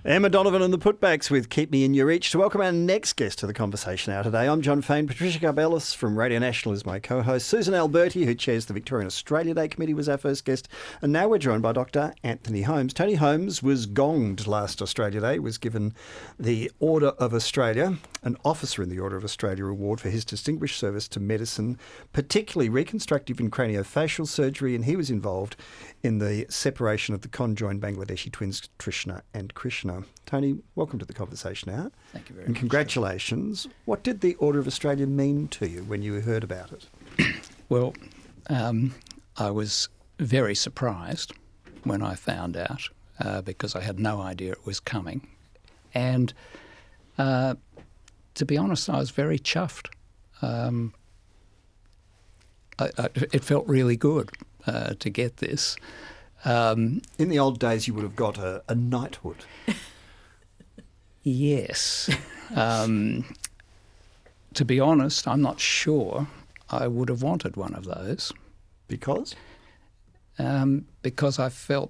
Emma Donovan and the Putbacks with Keep Me In Your Reach. To welcome our next guest to the conversation now today, I'm John Fain. Patricia Garbellis from Radio National is my co-host. Susan Alberti, who chairs the Victorian Australia Day Committee, was our first guest. And now we're joined by Dr. Anthony Holmes. Tony Holmes was gonged last Australia Day, was given the Order of Australia, an officer in the Order of Australia award for his distinguished service to medicine, particularly reconstructive and craniofacial surgery, and he was involved in the separation of the conjoined Bangladeshi twins Trishna and Krishna. Tony, welcome to the conversation now. Thank you very much. And congratulations. What did the Order of Australia mean to you when you heard about it? Well, I was very surprised when I found out because I had no idea it was coming. And to be honest, I was very chuffed. It felt really good to get this. In the old days, you would have got a knighthood. Yes. To be honest, I'm not sure I would have wanted one of those. Because? Because I felt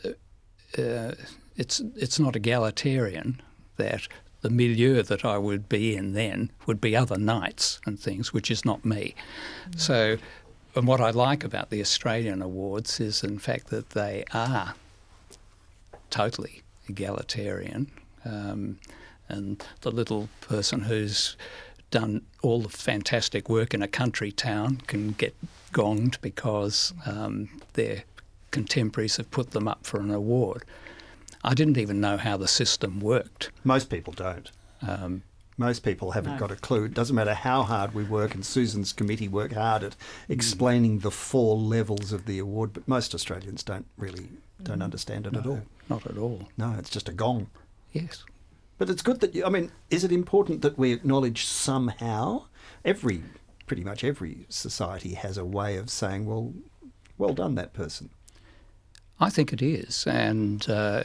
it's not egalitarian that the milieu that I would be in then would be other knights and things, which is not me. So, and what I like about the Australian Awards is, in fact, that they are totally egalitarian. And the little person who's done all the fantastic work in a country town can get gonged because their contemporaries have put them up for an award. I didn't even know how the system worked. Most people don't. Most people haven't got a clue. It doesn't matter how hard we work, and Susan's committee work hard at explaining the 4 levels of the award, but most Australians don't understand it at all. Not at all. No, it's just a gong. Yes. But it's good that is it important that we acknowledge somehow? Pretty much every society has a way of saying, well done, that person. I think it is, and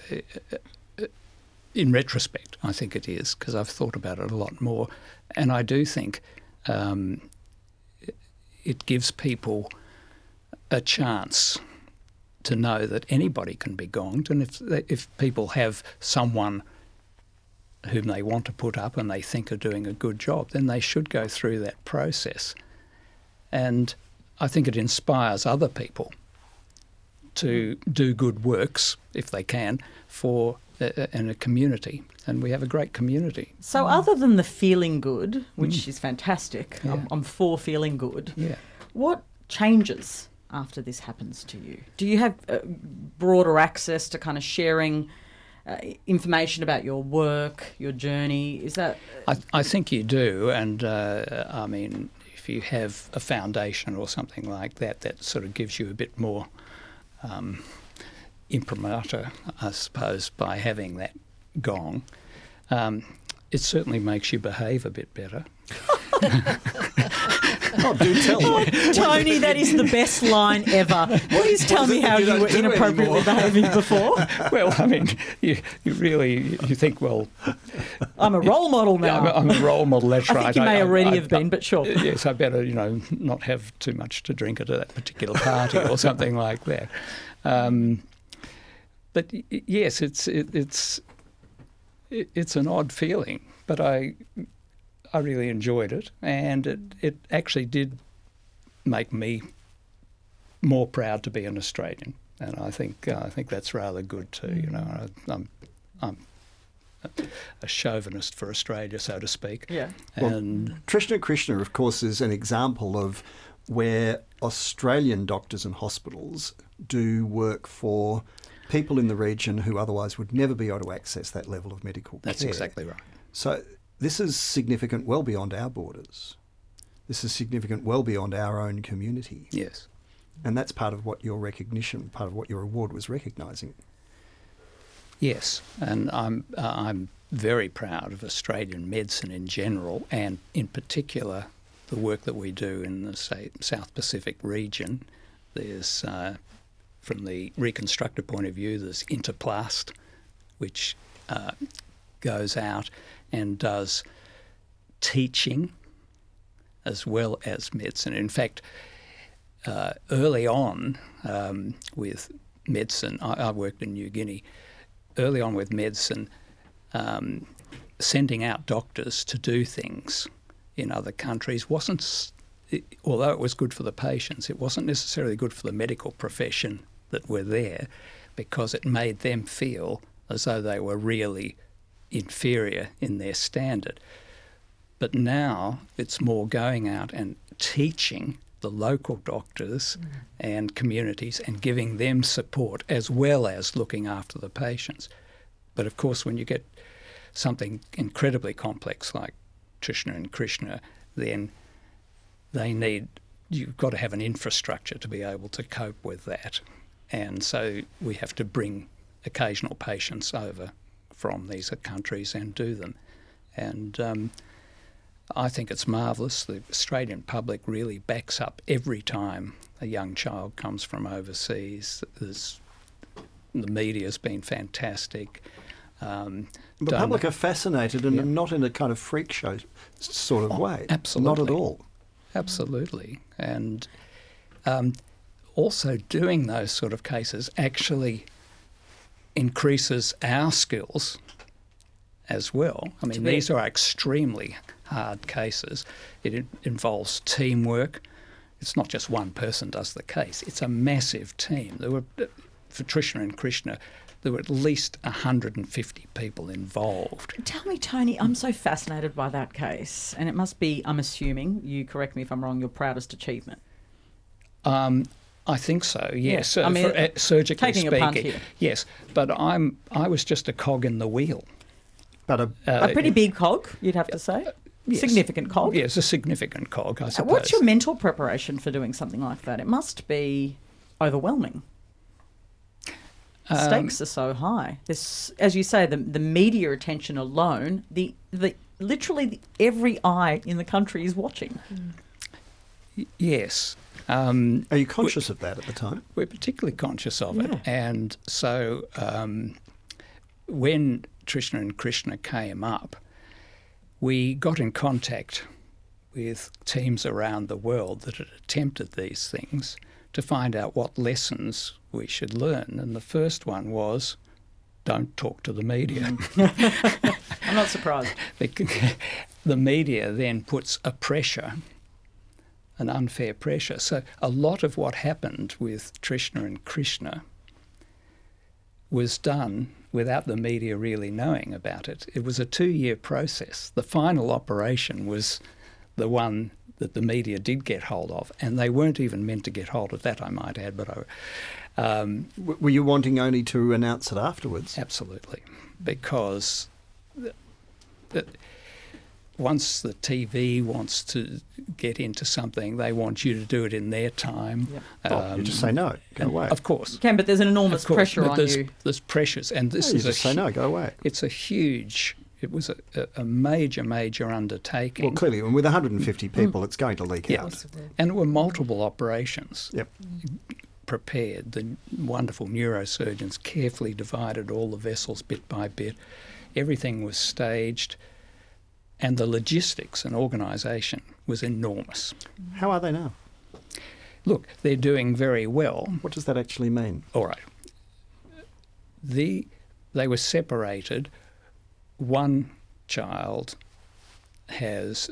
in retrospect, I think it is, because I've thought about it a lot more. And I do think it gives people a chance to know that anybody can be gonged, and if people have someone whom they want to put up and they think are doing a good job, then they should go through that process. And I think it inspires other people to do good works, if they can, in a community. And we have a great community. So other than the feeling good, which is fantastic, Yeah. I'm for feeling good, Yeah. what changes after this happens to you? Do you have broader access to kind of sharing information about your work, your journey? Is that... I think you do, and I mean, if you have a foundation or something like that, that sort of gives you a bit more imprimatur, I suppose, by having that gong. It certainly makes you behave a bit better. Oh, do tell me. Tony, that is the best line ever. Please tell me how you were inappropriately behaving before. Well, I mean, you think, well... I'm a role model now. Yeah, I'm a role model, that's right. I think you may already have been, but sure. Yes, I better, not have too much to drink at that particular party or something like that. But yes, it's an odd feeling, but I really enjoyed it, and it actually did make me more proud to be an Australian, and I think that's rather good too. I'm a chauvinist for Australia, so to speak. Yeah. And Trishna Krishna, of course, is an example of where Australian doctors and hospitals do work for people in the region who otherwise would never be able to access that level of medical care. that's exactly right. So this is significant well beyond our borders. This is significant well beyond our own community. Yes. And that's part of what your recognition, part of what your award was recognising. Yes, and I'm very proud of Australian medicine in general, and in particular the work that we do in the South Pacific region. There's, from the reconstructive point of view, there's Interplast, which goes out and does teaching as well as medicine. In fact, early on with medicine, I worked in New Guinea. Early on with medicine, sending out doctors to do things in other countries wasn't, although it was good for the patients, it wasn't necessarily good for the medical profession that were there, because it made them feel as though they were really inferior in their standard. But now it's more going out and teaching the local doctors and communities and giving them support as well as looking after the patients. But of course, when you get something incredibly complex like Trishna and Krishna, then you've got to have an infrastructure to be able to cope with that. And so we have to bring occasional patients over from these countries and do them. And I think it's marvellous. The Australian public really backs up every time a young child comes from overseas. The media's been fantastic. The public are fascinated, and not in a kind of freak show sort of way. Absolutely. Not at all. Absolutely. And also doing those sort of cases actually increases our skills as well. I mean, these are extremely hard cases. It involves teamwork. It's not just one person does the case. It's a massive team. For Trishna and Krishna, there were at least 150 people involved. Tell me, Tony, I'm so fascinated by that case, and it must be, I'm assuming, you correct me if I'm wrong, your proudest achievement. I think so, yes. I mean, surgically taking speaking, a punt here. yes. But I was just a cog in the wheel. But A pretty big cog, you'd have to say. Yes. Significant cog. Yes, a significant cog, I suppose. What's your mental preparation for doing something like that? It must be overwhelming. Stakes are so high. This, as you say, the media attention alone, literally every eye in the country is watching. Yes. Are you conscious of that at the time? We're particularly conscious of it. And so when Trishna and Krishna came up, we got in contact with teams around the world that had attempted these things to find out what lessons we should learn. And the first one was, don't talk to the media. I'm not surprised. The media then puts a pressure, an unfair pressure. So a lot of what happened with Trishna and Krishna was done without the media really knowing about it. It was a 2-year process. The final operation was the one that the media did get hold of, and they weren't even meant to get hold of that, I might add. But were you wanting only to announce it afterwards? Absolutely, because once the TV wants to get into something, they want you to do it in their time. Yep. You just say no, go away. Of course. You can, but there's an enormous pressure on you. There's pressures, and this you is just say no, go away. It was a major undertaking. Well, clearly, with 150 people, it's going to leak out. And there were multiple operations. Yep. Prepared. The wonderful neurosurgeons carefully divided all the vessels bit by bit. Everything was staged. And the logistics and organisation was enormous. How are they now? Look, they're doing very well. What does that actually mean? All right. They were separated. One child has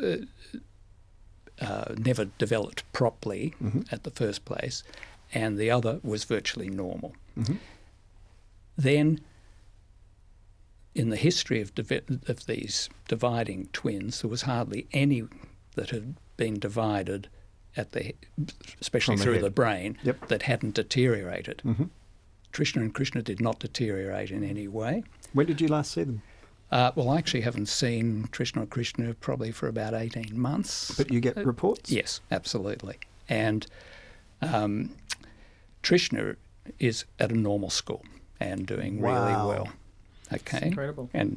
never developed properly at the first place, and the other was virtually normal. Then, in the history of these dividing twins, there was hardly any that had been divided especially through the brain, that hadn't deteriorated. Trishna and Krishna did not deteriorate in any way. When did you last see them? Well, I actually haven't seen Trishna or Krishna probably for about 18 months. But you get reports? Yes, absolutely. And Trishna is at a normal school and doing really well. Okay. That's incredible. And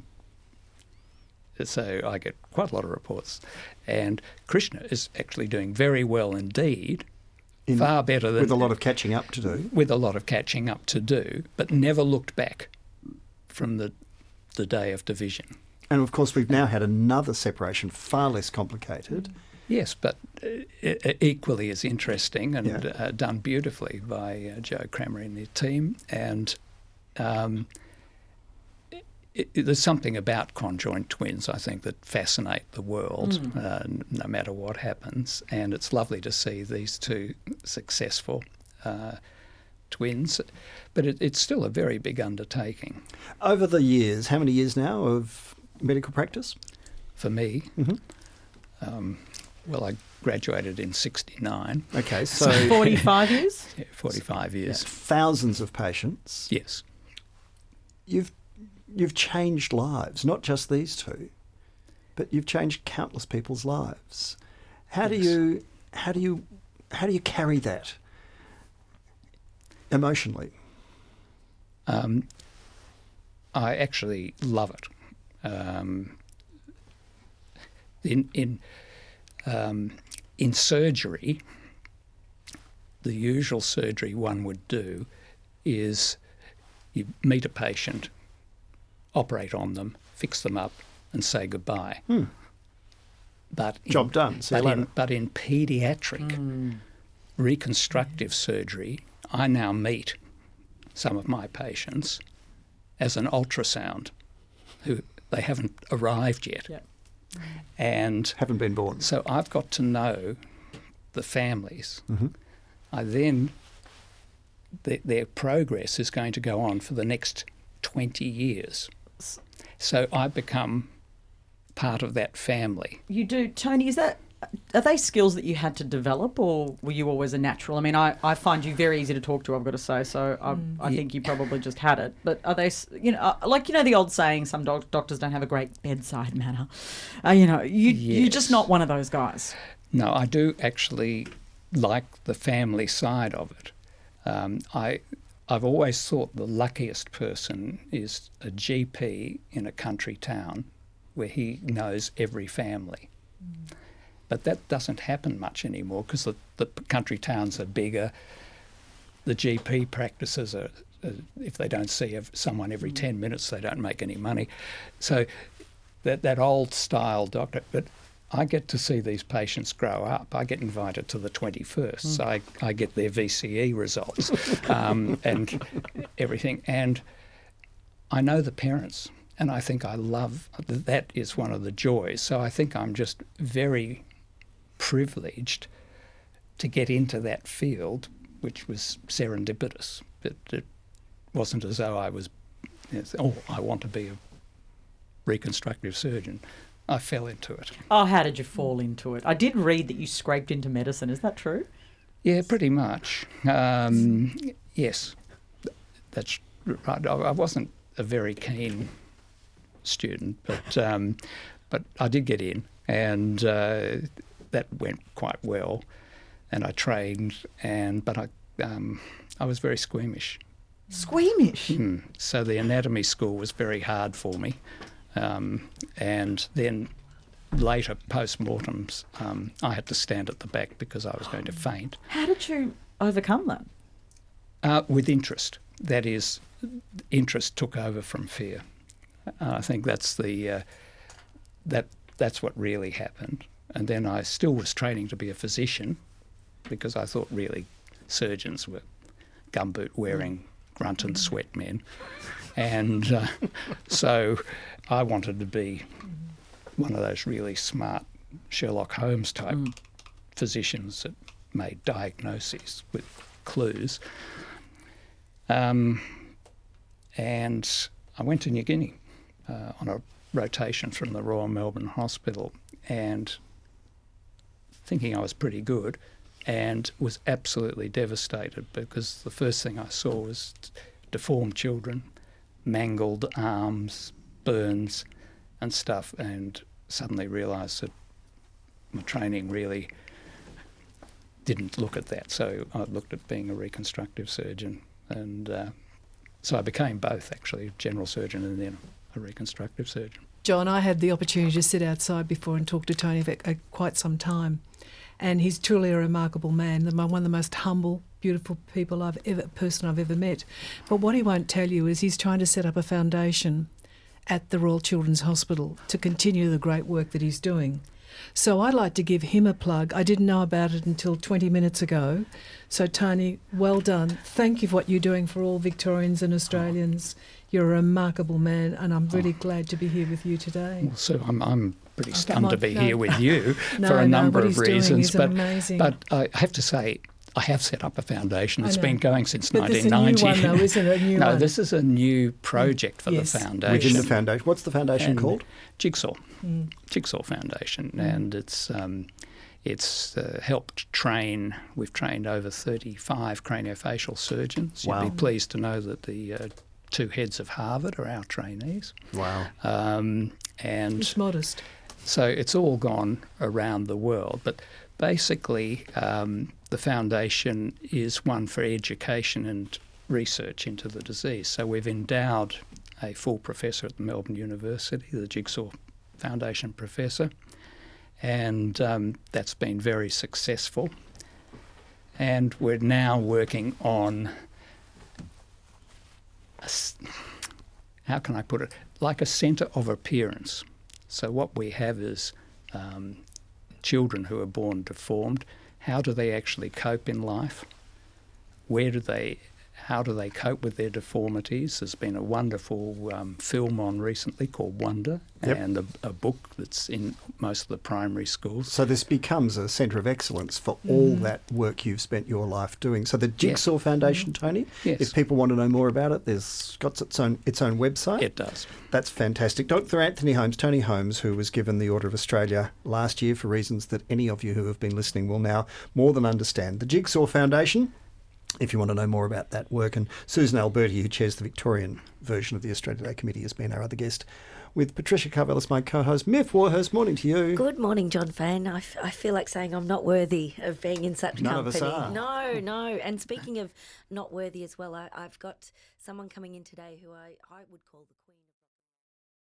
so I get quite a lot of reports. And Krishna is actually doing very well indeed, far better than... With a lot of catching up to do. With a lot of catching up to do, but never looked back from the day of division. And of course we've now had another separation, far less complicated. Yes, but equally as interesting and done beautifully by Joe Kramer and their team. And there's something about conjoined twins, I think, that fascinate the world, no matter what happens. And it's lovely to see these two successful twins. But it's still a very big undertaking. Over the years, how many years now of medical practice? For me, well, I graduated in 1969. Okay, so 45 years? Yeah, 45 years. Thousands of patients. Yes. You've changed lives, not just these two, but you've changed countless people's lives. How do you carry that emotionally? I actually love it. In surgery, the usual surgery one would do is you meet a patient, operate on them, fix them up, and say goodbye. But Job done. See you later. But in paediatric reconstructive surgery, I now meet some of my patients as an ultrasound who they haven't arrived yet. Yep. And Haven't been born. so I've got to know the families. Mm-hmm. I then, their progress is going to go on for the next 20 years. So I become part of that family. You do, Tony, are they skills that you had to develop, or were you always a natural? I mean, I find you very easy to talk to, I've got to say, so I think you probably just had it. But are they, the old saying, some doctors don't have a great bedside manner. You're just not one of those guys. No, I do actually like the family side of it. I've always thought the luckiest person is a GP in a country town where he knows every family. But that doesn't happen much anymore because the country towns are bigger. The GP practices are, if they don't see someone every 10 minutes, they don't make any money. So that old style doctor, but I get to see these patients grow up. I get invited to the 21st. So I get their VCE results and everything. And I know the parents, and I think I love that is one of the joys. So I think I'm just very privileged to get into that field, which was serendipitous. It wasn't as though I was, I want to be a reconstructive surgeon. I fell into it. Oh, how did you fall into it? I did read that you scraped into medicine. Is that true? Yeah, pretty much. Yes, that's right. I wasn't a very keen student, but I did get in, and that went quite well. And I trained, but I was very squeamish. Squeamish? So the anatomy school was very hard for me. And then later, post-mortems, I had to stand at the back because I was going to faint. How did you overcome that? With interest. That is, interest took over from fear. I think that's that's what really happened. And then I still was training to be a physician because I thought really surgeons were gumboot-wearing grunt and sweat men. And so I wanted to be one of those really smart Sherlock Holmes type physicians that made diagnoses with clues. And I went to New Guinea on a rotation from the Royal Melbourne Hospital, and thinking I was pretty good, and was absolutely devastated because the first thing I saw was deformed children, mangled arms, burns and stuff, and suddenly realised that my training really didn't look at that. So I looked at being a reconstructive surgeon, and so I became both, actually, a general surgeon and then a reconstructive surgeon. John, I had the opportunity to sit outside before and talk to Tony for quite some time, and he's truly a remarkable man, one of the most humble, beautiful person I've ever met. But what he won't tell you is he's trying to set up a foundation at the Royal Children's Hospital to continue the great work that he's doing. So I'd like to give him a plug. I didn't know about it until 20 minutes ago. So Tony, well done. Thank you for what you're doing for all Victorians and Australians You're a remarkable man, and I'm really glad to be here with you today. Well, Sue, I'm pretty come stunned to on, be no. here with you No, for a no, number what of he's doing reasons. is amazing. But I have to say, I have set up a foundation. I It's know. been going since But this is a 1990. new one, though, isn't it? A new No, one. this is a new project for Yes. the foundation. Within the foundation. What's the foundation And called? Jigsaw. Jigsaw Foundation, and it's helped train. We've trained over 35 craniofacial surgeons. Wow. You'd be pleased to know that the two heads of Harvard are our trainees. Wow. And It's modest. so it's all gone around the world, but basically the foundation is one for education and research into the disease. So we've endowed a full professor at the Melbourne University, the Jigsaw Foundation professor, and that's been very successful. And we're now working on, how can I put it, like a centre of appearance. So what we have is children who are born deformed. How do they actually cope in life? How do they cope with their deformities? There's been a wonderful film on recently called Wonder, Yep. and a book that's in most of the primary schools. So this becomes a centre of excellence for all that work you've spent your life doing. So the Jigsaw Foundation, Tony, Yes. if people want to know more about it, there's got its own website. It does. That's fantastic. Dr. Anthony Holmes, Tony Holmes, who was given the Order of Australia last year for reasons that any of you who have been listening will now more than understand. The Jigsaw Foundation, if you want to know more about that work. And Susan Alberti, who chairs the Victorian version of the Australia Day Committee, has been our other guest. With Patricia Karvelas, my co-host. Miff Warhurst, morning to you. Good morning, John Fan. I feel like saying I'm not worthy of being in such None of company. us are. No. And speaking of not worthy as well, I've got someone coming in today who I would call the Queen of